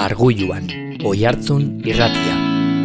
Arguluan, Oihartzun irratia.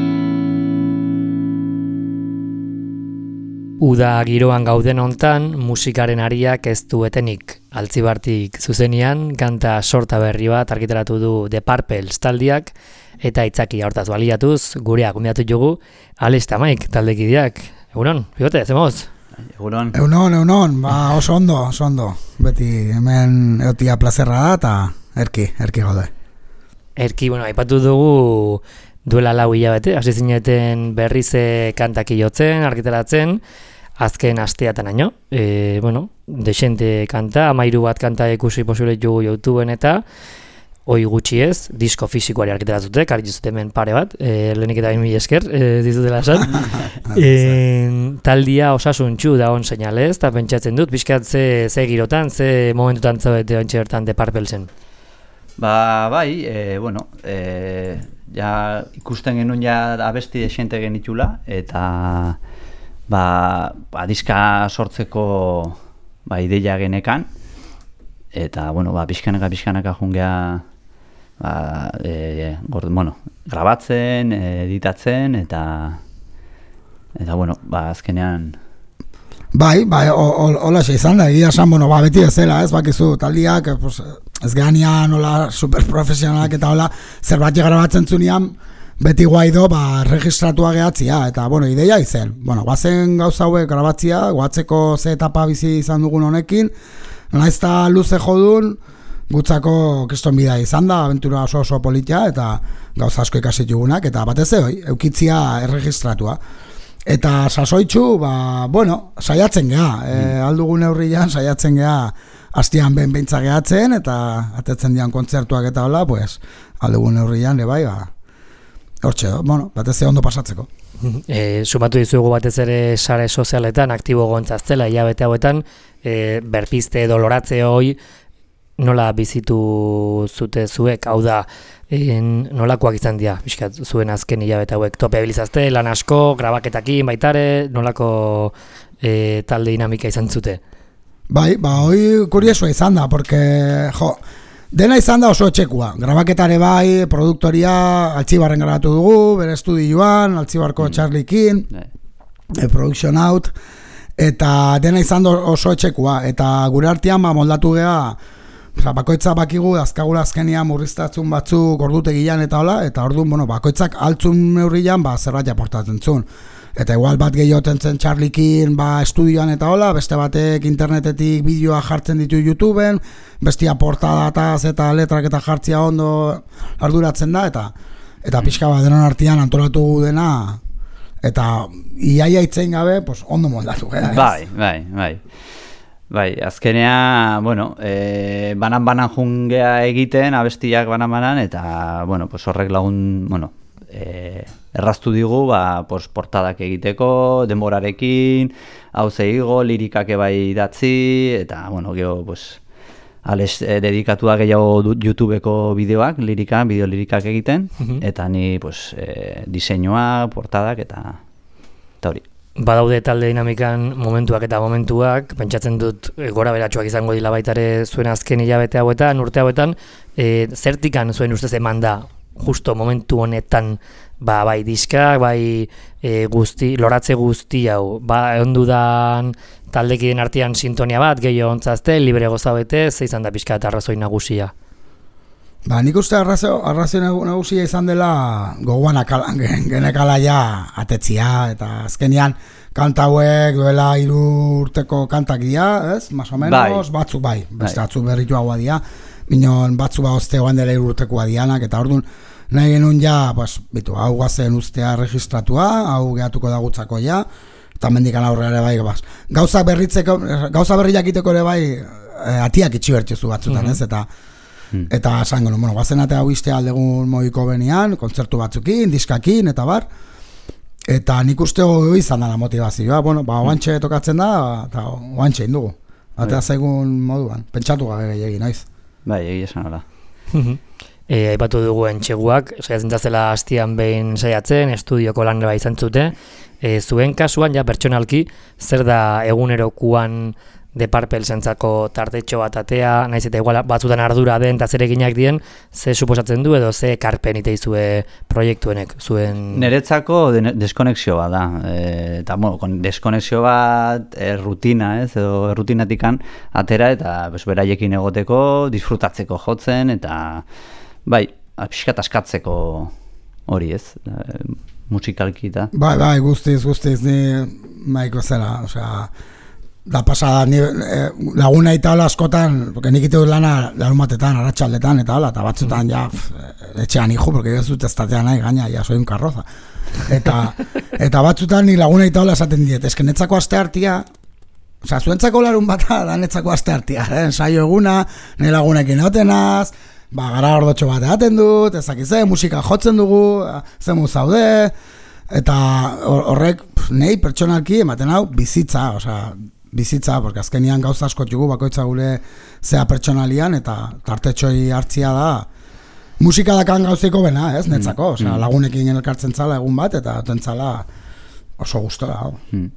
Uda giroan gauden hontan, musikaren ariak ez du etenik. Altzibartik zuzenian, kanta sorta berri bat argitaratu du The Purples taldiak, eta itzaki hortaz baliatuz, gureak gonbidatu dugu, Alex eta Mike taldekideak. Egunon, bigote, zemoz? Egunon. Egunon, oso ondo. Beti hemen eotia plazerra da, eta erki gaude. Erki, aipatu dugu duela 4 hilabete, hasi zineten berriz kantak jotzen, argitaratzen, azken asteatan aino. Desente kanta, 13 bat kanta ikusi posible dugu YouTubeen eta hoi gutxi ez, disko fisikoari argitaratute, karituzute hemen pare bat, lehenik eta 1000 esker, dizutela esan. Taldia osasuntxu da on seinalez, eta pentsatzen dut, pixkat ze girotan, ze momentutan zaudete ontsi bertan The Purplesen. Bai, ja ikusten genuen ja abesti desente genitula, eta diska sortzeko ideia genekan, eta pixkanaka jungea grabatzen, editatzen, eta azkenean... Bai, hola izan da, egia esan, beti bezala, ez bakizu, taldiak, ez gehanean, hola, superprofesionalak eta hola, zerbait grabatzen zunean, beti guaido, registratua gehatzia, eta, ideia izen. Guazen gauza hauek grabatzia, guatzeko ze etapa bizi izan dugun honekin, naizta luze jodun, gutzako kriston bida izan da, aventura oso politia, eta gauza asko ikasi dugunak, eta batez eukitzia erregistratua. Eta sasoitxu, saiatzen geha, aldugun neurrian saiatzen geha, hastian behintzak gehatzen, eta atetzen dian kontzertuak eta hola, aldugun neurrian, hortxe, batez ondo pasatzeko. Sumatu dizugu batez ere sare sozialetan, aktibo gontzaztela, hilabete hauetan, berpiste doloratze hoi, nola bizitu zute zuek, hau da, nolakoak izan dira, bizkat, zuen azken hilabete hauek, tope bilizazte, lan asko, grabaketakin baitare, nolako talde dinamika izan zute? Bai, hoi kuriosua izan da, porque, dena izan da oso etxekua, grabaketare bai, produktoria, Altzibarren grabatu dugu, bere estudioan, Altzibarko Charlie King, Production Out, eta dena izan da oso etxekua, eta gure artean moldatu geha, bakoitza bakigu, azkagula azkenian murriztatzun batzuk ordutegian eta hola, eta orduan, bakoitzak altzun neurrian, zerbait aportatzen zuen. Eta igual bat gehioten zen Charlie King, estudioan eta hola, beste batek internetetik bideoa jartzen ditu YouTubeen, bestia portadataz eta letrak eta jartzia ondo arduratzen da, eta pixka bat denon artean antolatu dena, eta iaia itzein gabe, ondo moldatu gara. Bai, azkenea, banan jungea egiten, abestiak banan, eta, horrek lagun, erraztu digu, portadak egiteko, denborarekin, hau zeigo, lirikak bai idatzi, eta, gero, Alex dedikatua gehiago YouTubeko bideoak, bideo-lirikak egiten, eta ni, diseinua, portadak, eta hori. Badaude talde dinamikan momentuak, pentsatzen dut gora beratxuak izango dila baitare zuen azken hilabete hauetan, urte hauetan, zertikan zuen ustez eman da, justo momentu honetan, bai diskak, bai loratze guzti hau, ondudan taldekiden artean sintonia bat, gehiago ontzazte, libre gozabete, ze izan da pixka eta arrazoi nagusia? Nik uste arrazoi nagusia izan dela gogoan genekala ja atetzia, eta azkenian kanta hauek duela 3 urteko kantak dira, ez? Más o menos, batzuk beste batzuk berrituagoa dira, minon batzuk ozteoan dela 3 urtekoa dianak, eta orduan nahi genuen ja, hau guazen ustea registratua, hau gehatuko dagutzako ja, eta mendikan aurrera ere bai, gauza berriak iteko ere bai, atiak itxibertiozu batzutan, ez? Eta esango nuen, guazen atea hau iztea aldegun moiko benian, kontzertu batzukin, diskakin, eta bar. Eta nik uste hori izan dela motivazioa, oantxe tokatzen da, eta oantxe indugu. Atea zaigun moduan, pentsatu gabe gehiagin, noiz? Bai, esan hola. Aipatu dugu entxeguak, saiatzen zela hastian behin saiatzen, estudioko lan izan zute. Zuen kasuan, ja pertsonalki, zer da egunerokuan The Purple-zentzako tartetxo bat atea, naiz eta igual batzutan ardura den eta zereginak dien, ze suposatzen du edo ze karpen iteizue proiektuenek zuen... Neretzako deskonexio bat da, eta deskonexio bat rutina, edo rutinatikan atera eta beraiekin egoteko, disfrutatzeko jotzen, eta bai, pixkat askatzeko hori musikalki eta... Bai, guztiz, ni maiko zela, osea... Da pasada, laguna eta hola askotan, porque nik ite dut lana larumatetan, arratsaldetan eta hola, eta batzutan ja, etxean hijo, porque ez dut estatea nahi, gaina, ja, soy un carroza. Eta batzutan nik laguna eta hola esaten diet, eske netzako aste hartia, osea, zuentzako larun bata da netzako aste hartia, ensaio eguna, nire lagunekin egotenaz, gara ordotxo bat egaten dut, ezakize, musika jotzen dugu, zemu zaude, eta horrek, nahi pertsonalki ematen hau, bizitza, porque azkenian gauza asko jugu bakoitza gure zea pertsonalian eta tartetxoi hartzia da musika dakan gauzeko bena, netzako, lagunekin elkartzen zala egun bat eta tentzala oso gustora.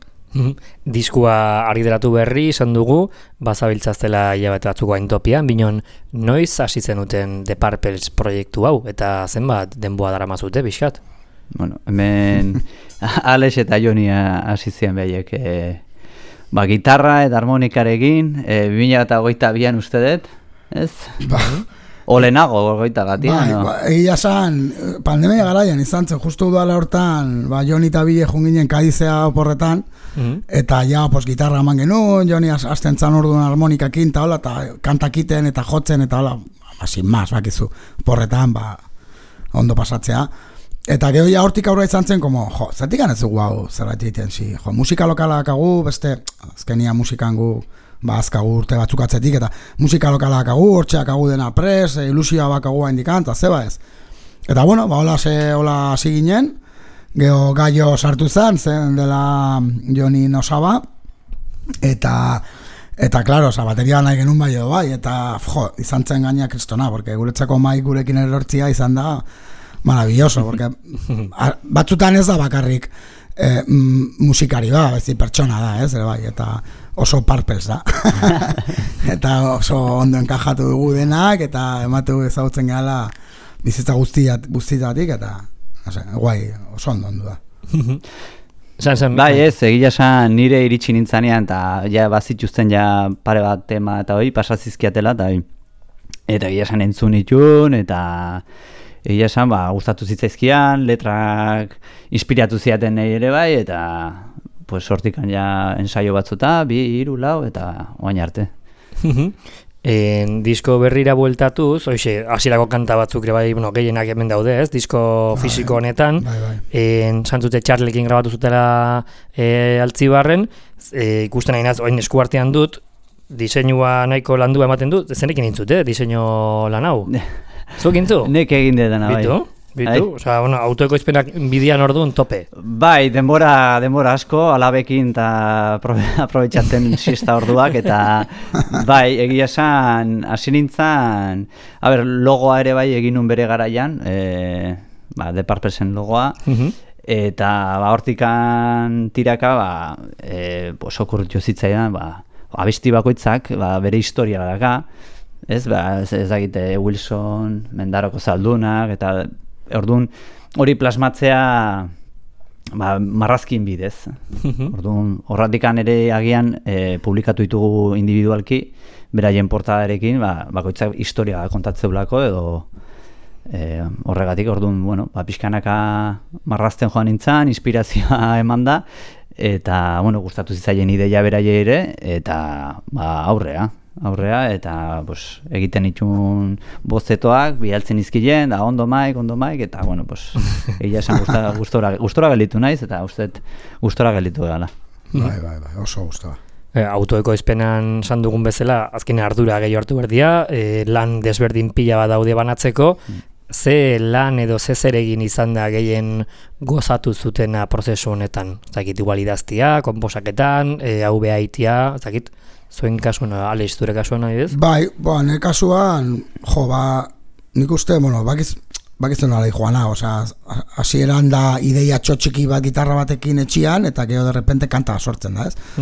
Diskua argitaratu berri izan dugu, bazabiltzaztela hilabete batzuko Aintopian, binon noiz hasi zenuten The Purples proiektu hau eta zenbat denboa daramazute pixkat? Bueno, hemen Alex eta Joni hasi ziren behaiek gitarra eta harmonikarekin 2022an uste dut, ez? Olenago, goita gatian, no? Egia esan, pandemia garaian izan zen, justu udala hortan, Joni eta Bile junginen Kadizea oporretan, eta ja, gitarra eman genuen, Joni hasten zan orduan harmonikakin, eta hola, eta kantakiten, eta jotzen, eta hola, sin más, bakizu, oporretan, ondo pasatzea. Eta gero ja hortik aurra izan zen, zertik anezu guau, zerbait egiten, musika lokalak agu, beste, azkenia musikan gu, azkagu urte batzuk atzetik, eta musika lokalak agu, hortxeak agu dena pres, ilusioa bakagu haindikan, eta zeba ez. Eta bueno, hola hasi ginen, gero gaio sartu zen dela Joni Nosaba, eta claro, bateria nahi genuen bai, eta izan zen gaina kristona, porque guretzako mai gurekin erortzia izan da, maravilloso, porque batzutan ez da bakarrik musikari bezi pertsona da, bai, eta oso Purples da. Eta oso ondo enkajatu dugu denak, eta ematu ezagutzen gehala bizitza guztietatik, eta guai, oso ondo da. Bai, egia esan nire iritsi nintzanean, eta ja bazituzten ja pare bat tema eta hori pasazizkiatela, eta egia esan entzun itun, eta egia esan, gustatu zitzaizkian, letrak inspiratu ziaten nahi ere bai, eta hortikan ja ensaio batzuta, 2, 3, 4, eta oain arte. Disko berrira bueltatuz, hasierako kanta batzuk ere bai, gehienak hemen daude, disko fisiko honetan, santzute Charlekin grabatu zutela Altzibarren, ikusten nahi naz, oain eskuartean dut, diseinua nahiko landua ematen dut, zenekin intzute, diseinu lan hau? Zuk intzu? Nek egin dedan, bai. Bitu? Osa, autoekoizpenak bidian orduan tope. Bai, denbora asko, alabekin eta aprobetxatzen siesta orduak, eta bai, egia esan, hasi nintzen, logoa ere bai egin nun bere garaian, The Purplesen logoa, eta hortikan tiraka, okurritio zitzaidan, abesti bakoitzak, bere historia daka, ez dakite Wilson, Mendaroko zaldunak, eta orduan hori plasmatzea marrazkin bidez. Orduan horratikan ere agian publikatu ditugu individualki, beraien portadarekin, bakoitzak historia kontatzeulako edo horregatik, orduan, pixkanaka marrazten joan nintzen, inspirazioa eman da, eta, gustatu zitzaien ideia beraie ere, eta aurrea, eta egiten itxun bozetoak, bihaltzen izkilen, da ondo maik, eta, egia esan gustora gelditu naiz, eta usteet gustora gelditu gala. Bai, oso gustora. Autoekoizpenan esan dugun bezala, azken ardura gehiago hartu berdia, lan desberdin pila bat daude banatzeko, ze lan edo ze zeregin izan da gehien gozatu zutena prozesu honetan? Zakit, igual idaztia, komposaketan, hau behaitia, zakit, zuen kasuan, Alex, zure kasuan nahi ez? Bai, nire kasuan, nik uste, bakitzen alai joana, hasieran da ideia txotxiki bat gitarra batekin etxian, eta gero de repente kanta sortzen da, ez?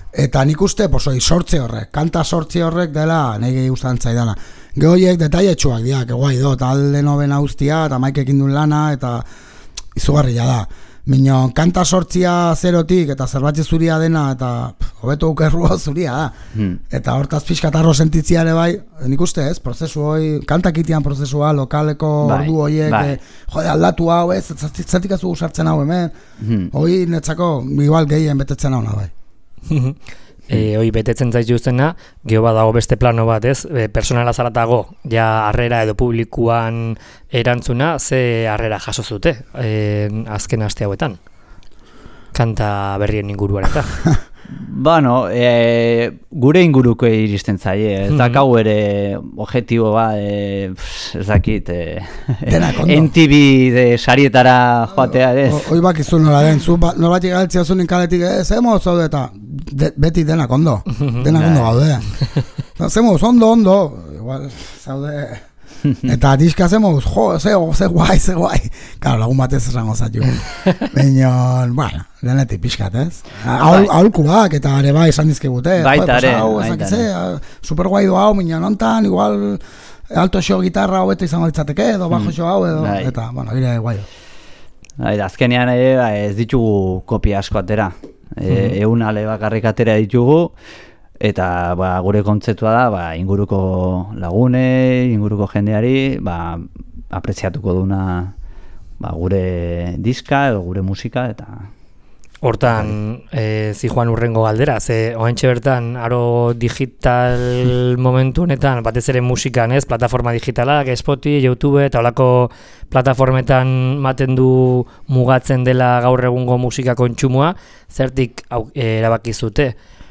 Eta nik uste, posoi, sortze horrek, kanta sortze horrek dela nahi guztan zaidana. Gehoiek detailetsuak diak, guai do, talde nobena ustia, eta maikekin duen lana, eta izugarria da. Minon, kanta sortzia zerotik, eta zerbait zuria dena, eta hobeto ukerrua zuria da. Eta hortaz pixkatarro sentitzia ere bai, nik uste ez, prozesu hoi, kantakitian prozesua, lokaleko ordu hoiek, jode aldatu hau ez, zatik ez dugu sartzen hau hemen, hoi netzako, igual gehien betetzen hau bai. Hoi betetzen zaitu zena, geho badago beste plano bat, ez? Personala zaratago, ja harrera edo publikuan erantzuna, ze harrera jaso zute azken aste hauetan? Kanta berrien inguruan eta. Bueno, gure inguruko iristen zaie, ez dakau ere objektibo ez dakit, NTV de sarietara joatea, ez? Hoi bakizu nola den, nola bat igaltzia zunin kaletik, zemo zaude eta beti denak ondo gaude. Zemo ondo, igual zaude... Eta diska zemuz, ze guai. Karo, lagun batez esango zatu. Baina, bueno, denetik pixkat, ez? Aholkuak eta ere bai esan dizkigute. Baita ere. Super guai du hau, minan ontan, igual alto xo gitarra hau izango ditzateke, edo bajo xo hau, edo, eta, bueno, gire guai. Azkenean ez ditugu kopia asko atera. Egun ale bakarrik atera ditugu. Eta gure kontzeptua da inguruko lagune, inguruko jendeari apreziatuko duna gure diska edo gure musika eta hortan zijoan urrengo galdera, ze oentxe bertan aro digital momentu honetan batez ere musikan, ez, plataforma digitalak, Spotify, YouTube eta holako plataformetan maten du mugatzen dela gaur egungo musika kontsumoa, zertik erabaki zute?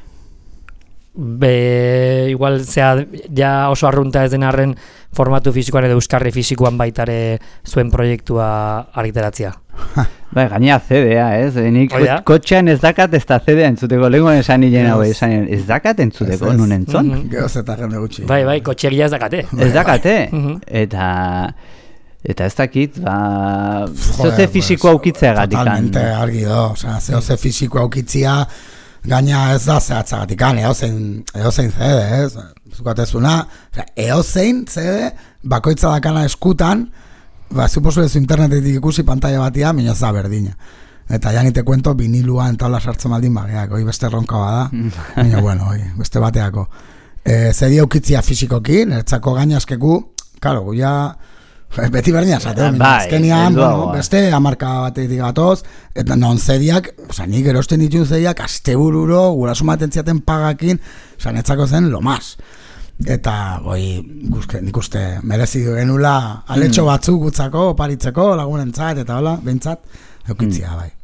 Igual ja oso arrunta ez den arren formatu fisikoan edo euskarri fisikoan baitare zuen proiektua argitaratzea. Gainea CD-a, ez? Nik kotxean ez dakat ez da CD-a entzuteko, lehenkoan esan nien hau, ez dakat entzuteko, nun entzun? Gehoz eta jende gutxi. Bai, kotxegia ez dakate. Ez dakate, eta ez dakit, zehoze fisiko aukitzea gatik. Totalmente argi do, zehoze fisiko aukitzea, gaina ez da zehatzagatik, eozein CD, ez? Zukatezuna, eozein CD, bakoitza dakana eskutan, zuposu ez internetetik ikusi pantalla batia, minaz da berdina. Eta ja nite kuento vinilua entaula sartzen baldin bageak, hoi beste ronka bada, baina bueno, beste bateako. CD aukitzia fisikokin, ertzako gainazkeku, karo, guia... Beti berdina zaten, azkenian, beste amarka batetik gatoz, eta non zediak, nik erosten ditun zediak, astebururo, gurasu matentziaten pagakin, netzako zen lo mas. Eta, nik uste, merezi duenula, aletxo batzuk gutzako, oparitzeko, lagunentzat, eta hola, bentsat, eukitzia, bai.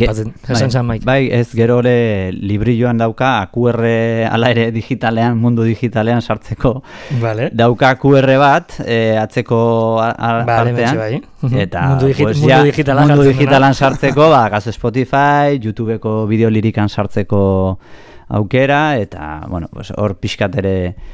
Bai, ez gero ere librilloan dauka QR ala ere digitalean, mundu digitalean sartzeko dauka QR bat atzeko artean eta mundu digitalan sartzeko kaso Spotify, YouTubeko bideolirikan sartzeko aukera eta hor pixkat ere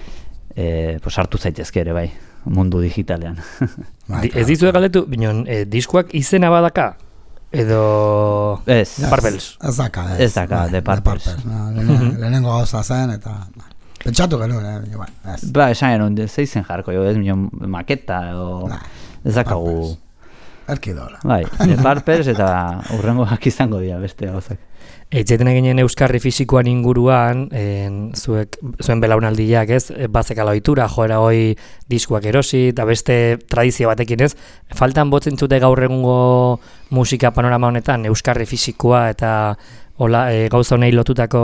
sartu zaitezke ere bai mundu digitalean. Ez dizue galdetu, binon, diskoak izena badaka? Edo... Parpels. Ez daka, The Parpels. Lehenengo gauza zen, eta... Pentsatu genuen, esan genuen, zeizen jarko, maketa, edo... Ez dakagu... Erkidola. Bai, The Parpels eta urrengoak izango dira beste gauzak. Eitzaten eginen euskarri fisikoan inguruan, zuen belaunaldiak, ez, bazekala ohitura, joera hoi diskuak erosi, eta beste tradizio batekin, ez, faltan botzen zute gaur egungo musika panorama honetan, euskarri fisikoa eta gauza honei lotutako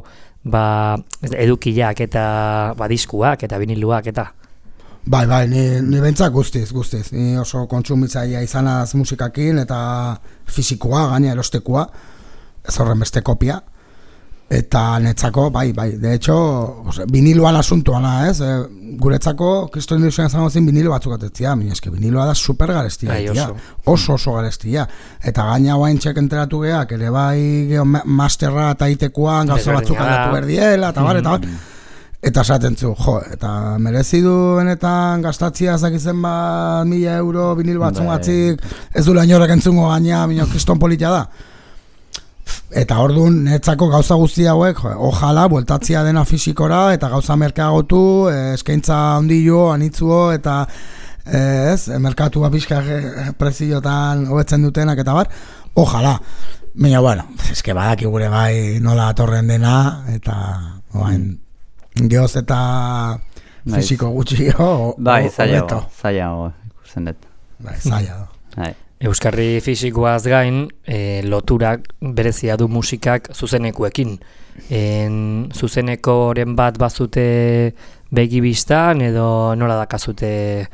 edukiak eta diskuak eta viniluak eta... Bai, ni bentzak guztiz. Ni oso kontsumitzaia izanaz musikakin eta fisikoa, gaina erostekoa, ez horren beste kopia. Eta netzako, bai. De hecho, viniluan asuntuana, ez? Guretzako, kriston induzioan zango zen vinilu batzuk atetzia. Mineske, vinilua da super garestia. Oso garestia. Eta gaina guain txek enteratu geak, ere bai masterra eta itekoan gauza batzuk aldatu berdiela, eta bar. Eta esaten zu, eta merezi du benetan gastatzia zakizen bat 1.000 € vinil batzun batzik, ez du lehenorak entzungo gaina, kriston politia da. Eta orduan, netzako gauza guzti hauek, ojala, bueltatzia dena fisikora, eta gauza merkeagotu, eskaintza ondillo, anitzuo, eta merkatua pixka preziotan hobetzen dutenak, eta bar, ojala. Baina, bueno, eske badaki gure bai nola atorren dena, eta geoz eta fisiko gutxio, bai, zailago, ikusten dut. Bai, zailago. Bai. Euskarri fisikoaz gain, loturak berezia du musikak zuzenekuekin. Zuzenekoren bat bazute begibistan edo nola dakazute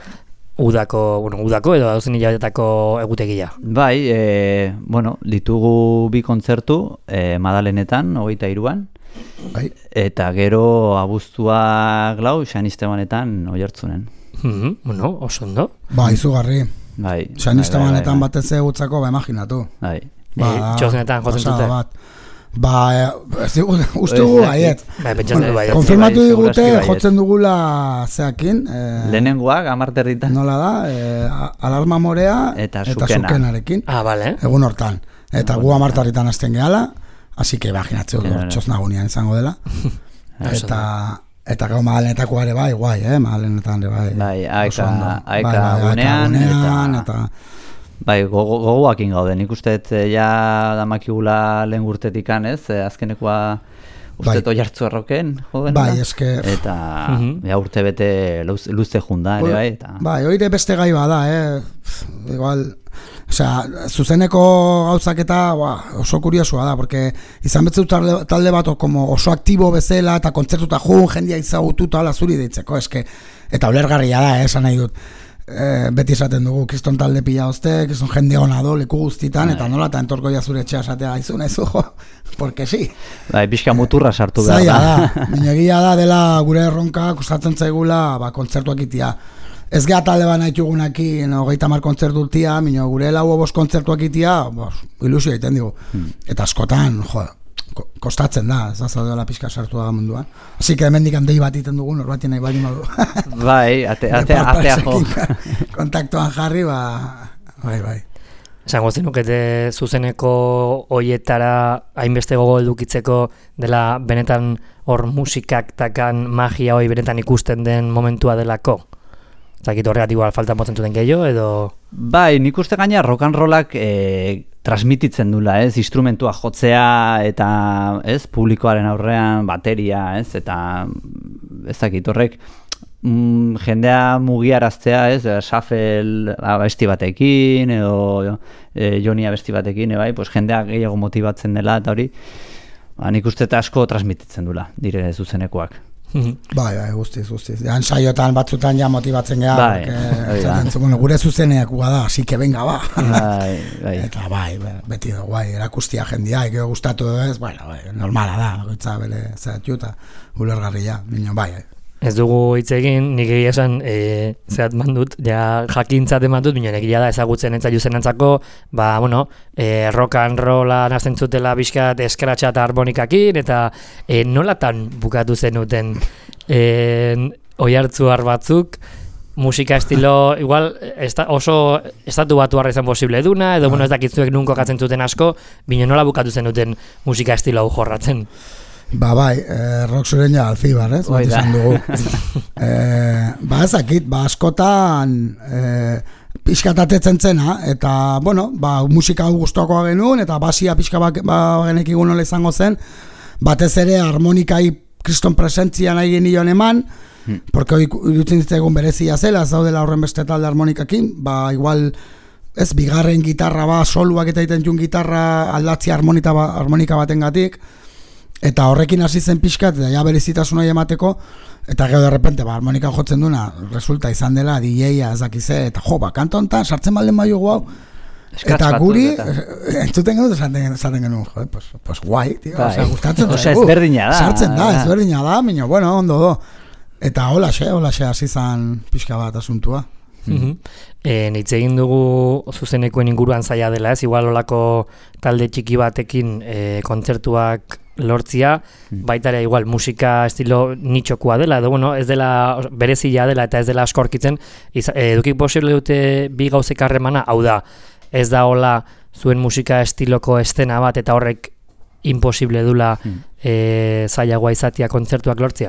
udako edo hauzen hilabetetako egutegia? Bai, ditugu bi kontzertu, Madalenetan, 23an, bai. Eta gero abuztuak lau, San Estebanetan Oiartzunen. Oso ondo. Ba, izugarri. Bai, San Estebanetan batez egutzako, imaginatu. Bai. Txosnetan jotzen dute. Uste dugu baiet. Konfirmatu digute jotzen dugula zeakin. Lehenengoak, 10:00 nola da, alarma morea eta sukenarekin. Bale. Egun hortan. Eta gu 10:00 hasten gehala, así que imaginatzeu txosnagunian izango dela. Eta gau Madalenetako ere bai, guai, Madalenetan ere bai. Bai, aika gunean, eta... Bai, gogoakin gauden, nik ja damakigula lehen urtetikan, azkenekoa usteto jartzu erroken, joden. Bai, eske... Eta urte bete luze junda, ere bai, eta... Bai, oire beste gai bada, igual... Osea, zuzeneko gauzak eta oso kuriosua da, porque izan betzu talde bat oso aktibo bezala eta kontzertuta jendia izagututa ala zuri deitzeko, eske, eta ulergarria da, esan nahi dut. Beti esaten dugu, kriston talde pila hozte, kriston jende hona do, leku guztitan, eta nola eta entorko zure etxea esatea aizu, porque sí. Bai, pixka muturra sartu behar da. Zaila da, minegia da dela gure erronka, kostatzen zaigula, kontzertuak itia. Ez geha talde bat nahitugunakin 30 kontzertutia, minio gure 4-5 kontzertuak itia, ilusio egiten digu. Eta askotan, kostatzen da, ez da zaudela pixka sartu da munduan. Así que hemendik handei bat iten dugu, norbatien nahi bali madu. Bai, atea jo. Kontaktuan jarri, bai. Esango zenukete zuzeneko hoietara hainbeste gogo edukitzeko dela benetan hor musikak takan magia hoi benetan ikusten den momentua delako? Zakit horregat igual falta motzen zuten gehiago, edo... Bai, nik uste gaina rock and rollak transmititzen dula, instrumentua jotzea eta publikoaren aurrean bateria, eta ez dakit horrek jendea mugiaraztea, Shuffle abesti batekin edo Joni abesti batekin, jendea gehiago motibatzen dela eta hori, nik uste eta asko transmititzen dula, dire zuzenekoak. Bai, guztiz. Saiotan batzutan ja motibatzen geha, gure zuzeneak da, así que venga, ba. Eta beti da, erakustia jendia, eko gustatu ez, normala da, goitza bele zeratuta, ulergarria, niño, bai. Ez dugu hitz egin, nik egia esan zehat mandut, jakintzat emandut, binen egia da ezagutzen entzailu zenantzako, rock and rolla nazten zutela bizkat eskratxa eta harmonikakin, eta nolatan bukatu zenuten oihartzuar batzuk, musika estilo, igual oso estatu batuarra izan posible duna, edo ez dakitzuek nunko katzen zuten asko, binen nola bukatu zenuten musika estilo hau jorratzen? Bai, rock zuren ja alfibar, ez? Bat izan dugu. Ezakit, askotan pixkatatetzen zena, eta, musika guztuakoa genuen, eta basia pixka genekigun nola izango zen, batez ere harmonikai kriston presentzia nahi genion eman, porque irutzen ditzegun berezia zela, ez daudela horren beste talde harmonikakin, igual, ez, bigarren gitarra soluak eta iten jun gitarra aldatzia harmonika batengatik, eta horrekin hasi zen pixkat, eta ja berezitasun hori emateko, eta gero de repente, harmonika jotzen duna, resulta izan dela, DJ-a ezakize, eta kanto honetan, sartzen baldin bai hau, eta guri, entzuten genuen, esaten genuen, pues guai, tío, gustatzen da. Ezberdina da. Ezberdina da, minio, ondo do. Eta holaxe hasi zen pixka bat asuntua. Nitz egin dugu zuzenekuen inguruan zaila dela, ez, igual olako talde txiki batekin kontzertuak lortzia, baita ere igual musika estilo nitxokua dela, edo ez dela berezia dela eta ez dela askorkitzen, edukik posible dute bi gauzek harremana, hau da, ez da hola zuen musika estiloko estena bat eta horrek imposible dula zailagoa izatia kontzertuak lortzea?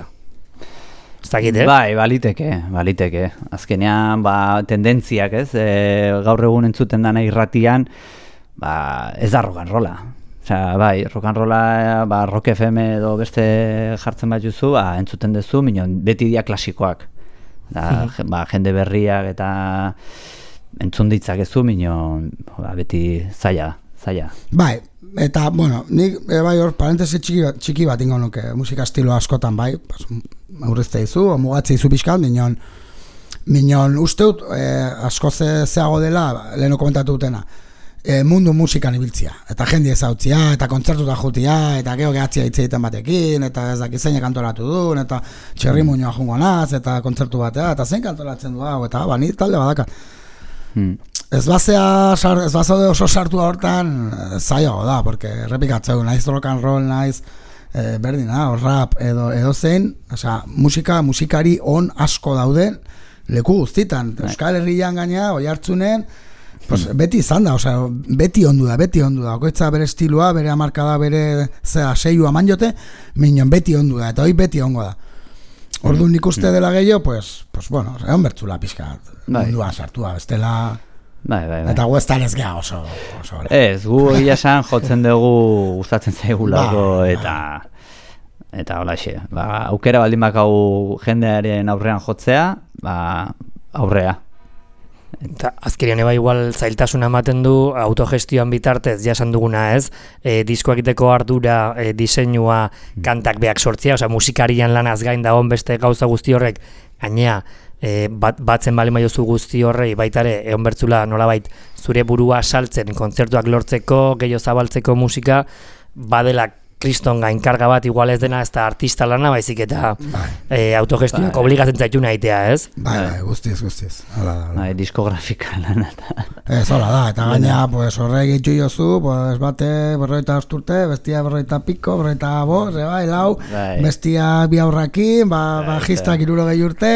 Bai, baliteke. Azkenean, tendentziak, ez? Gaur egun entzuten dana irratian, ez da rock and rolla. Osea, bai, rock and rolla, Rock FM edo beste jartzen bat juzu, entzuten duzu, minon, beti dia klasikoak. Jende berriak eta entzun ditzak ezu, minon, beti zaila. Bai, eta, bueno, nik, bai, hor, parentesi txiki bat ingo nuke, musika estilo askotan, bai, aurrezte izu, mugatze izu pixkat, minon usteut, asko zeago dela, leheno komentatu dutena, mundu musikan ibiltzia, eta jende ezautzia, eta kontzertuta jutia, eta geho gehatzia hitzeiten batekin, eta ez dakit zein kantolatu duen, eta txerri muñoa jungo naz, eta kontzertu batea, eta zein kantolatzen du hau, eta ni talde badaka. Ez bazea oso sartu hortan zailago da, porque errepikatzeu, naiz rock and roll, naiz berdina, rap edo zein, osea, musikari on asko dauden leku guztitan, Euskal Herrian gaina, Oiartzunen, pues, beti izan da, osea, beti ondu da, okoitza bere estiloa, bere hamarkada, bere seiua eman jote, minon beti ondu da, eta hoi beti ongo da. Orduan nik uste dela gehiago, pues bueno, egon bertzula pixka, munduan sartua, bestela... Bai. Eta gu ez talez geha oso. Ez, gu egia esan jotzen dugu gustatzen zaigulako eta hola xe. Aukera baldin bakau jendearen aurrean jotzea, aurrea. Eta azkenean eba igual zailtasuna ematen du autogestioan bitartez, jasan duguna ez, disko egiteko ardura, diseinua, kantak beak sortzea, osea musikarian lanaz gain dagoen beste gauza guzti horrek, gainea, batzen bali maiozu guzti horrei baitare egon bertzula nolabait zure burua saltzen kontzertuak lortzeko, gehiago zabaltzeko musika badela kriston gainkarga bat igual ez dena ez da artista lana baizik eta autogestioak obligatzen zaitu nahitea, ez? Bai, guztiz. Hola da. Diskografika lana. Ez, hola da, eta gaina pues, horrek itxu jozu, pues, bate 40 urte, bestia 40 piko, 40 bai, lau, bestia bi aurrakin, bajistak 60 urte,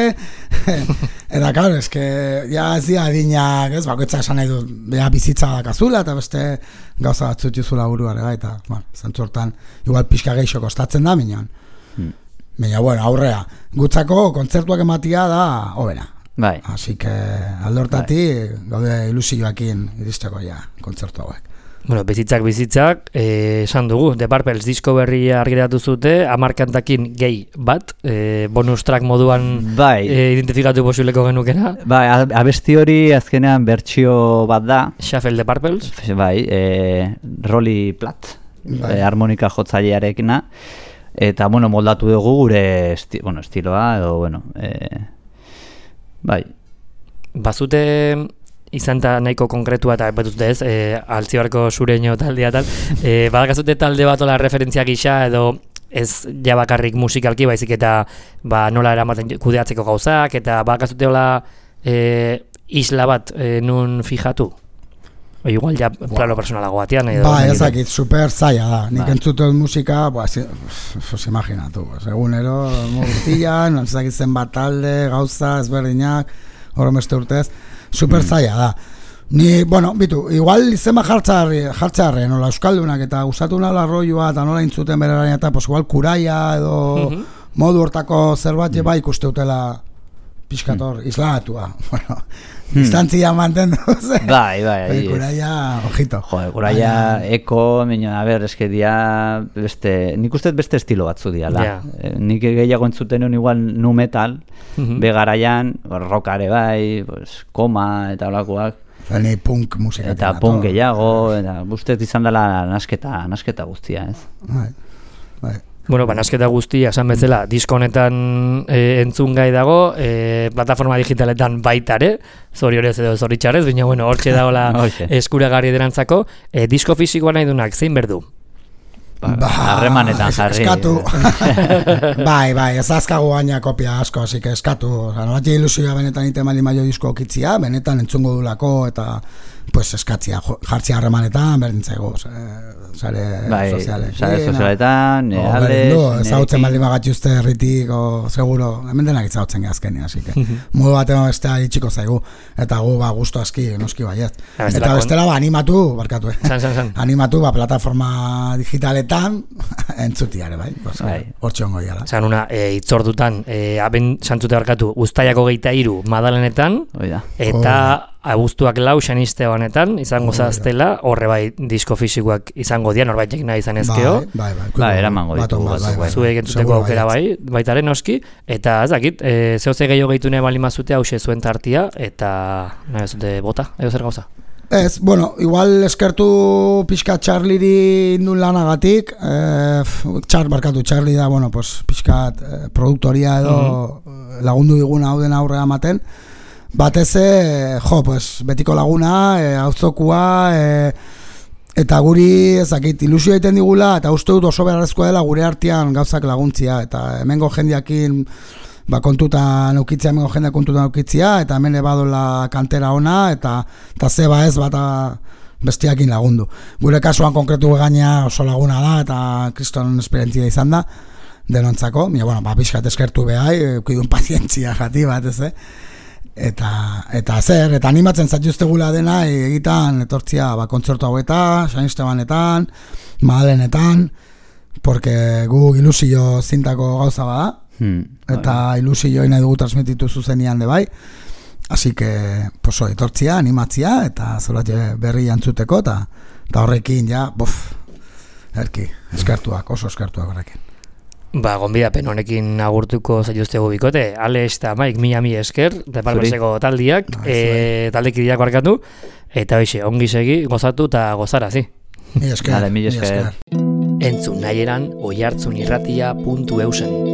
eta claro, eske, ja ez dira adinak, ez, bakoitza esan nahi du, beha bizitza dakazula, eta beste gauza batzut juzula buruare, eta, bueno, zentzu hortan, igual pixka geixo kostatzen da, minon. Baina, bueno, aurrea, gutzako kontzertuak ematia da, hobena. Bai. Así que, aldortatik, gaude ilusioakin iristeko ja, kontzertu hauek. Bueno, bizitzak, esan dugu, The Purples disko berria argiratu zute, 10 kantakin gehi bat, bonus track moduan identifikatu posibleko genukena. Bai, abesti hori azkenean bertsio bat da. Shuffle The Purples. Bai, Rolly Platt, harmonika jotzailearekina, eta, bueno, moldatu dugu gure estiloa, edo, bueno, bai. Bazute... izan eta nahiko konkretua eta betuzte ez, Altzibarko Sureño taldea tal, badakazute talde bat ola referentzia gisa edo ez jabakarrik musikalki baizik eta nola eramaten kudeatzeko gauzak eta badakazute ola isla bat nun fijatu? O igual ja plano personalago batean edo... ezakit, super zaila da, nik entzuten musika, imaginatu, egunero, guztian, ezakit zenbat talde, gauza, ezberdinak, horremeste urtez, super zaila da. Ni, bueno, bitu, igual izema jartzearre, nola euskaldunak eta gustatu nola rolloa eta nola intzuten berarain eta, pues igual kuraia edo modu hortako zerbait bai ikusteutela pixkator islamatua. Bueno, distantzia mantendu. Bai. Kuraia, ojito. Joder, kuraia, eko, a ber, eske dia, nik uste beste estilo batzu diala. Nik gehiago entzuten igual nu metal, begaraian, rockare bai, koma eta holakoak. Ni punk musika. Eta punk gehiago, eta guztet izan dela nasketa guztia, ez? Bai. Bueno, nasketa guztia, esan bezala, disko honetan entzun gai dago, plataforma digitaletan baitare, zorionez edo zoritxarrez, baina bueno, hortxe dagoela eskuragarri derantzako, disko fisikoa nahi dunak, zein berdu? Harremanetan jarri. Eskatu. Bai, ez azkagu gaina kopia asko, así que eskatu. Nolati ilusioa benetan ite mali maio disko okitzia, benetan entzungo dulako eta pues eskatzia, jartzia harremanetan, berdin zaigu, sare sozialetan, ezautzen baldin bagatzi uste herritik, seguro, hemen denak ezautzen gazkenia, así que modu batean bestea itxiko zaigu, eta gu gustu aski, noski baiet. Eta bestela animatu, barkatu, animatu, plataforma digitaletan, honetan, entzutiare, bai. Hortxe hongo iala. Zan una, itzordutan, santzute barkatu, Uztailako 23 Madalenetan, eta abuztuak 4 Xaniste honetan, izango zaztela, horre bai disko fisikoak izango dira, norbaitek nahi izan ezkeo. Bai, eramango ditu. Zuek entzuteko aukera bai, baitaren noski, eta ez dakit, zehose gehiago gehitu nahi balimazute hause zuen tartia, eta nahi zute bota, edo zer gauza? Ez, bueno, igual eskertu pixka Charliri indun lanagatik, Charlie da, bueno, pues, pixka produktoria edo lagundu diguna hau den aurrea ematen, batez, pues, betiko laguna, auzokua, eta guri, ezakit, ilusio egiten digula, eta uste dut oso beharrezkoa dela gure artean gauzak laguntzia, eta hemengo jendeakin kontutan eukitzia, hemengo jendeak kontutan eukitzia, eta hemen badola kantera ona, eta zeba ez bata bestiakin lagundu. Gure kasuan konkretu gaina oso laguna da, eta kriston esperientzia izan da, denontzako, bueno, pixkat eskertu behai, eukidun pazientzia jati bat, ez, eta zer, eta animatzen zatuztegula dena egitan etortzia kontzertu hauetan, Xanistebanetan, Madalenetan, porque gu ilusio zintako gauza bada, eta ilusio nahi dugu transmititu zuzenian de bai, así que, pues, etortzia, animatzia, eta zolatxe berri jantzuteko, eta horrekin, ja, eskertuak, oso eskertuak horrekin. Gonbidapen honekin agurtuko zaituztego bikote, Alex eta Mike, mi esker, Depalmaseko taldiak, taldekideak barkatu, eta hoxe, ongi segi, gozatu eta gozarazi. Mi esker. Entzun nahieran oihartzunirratia.eusen.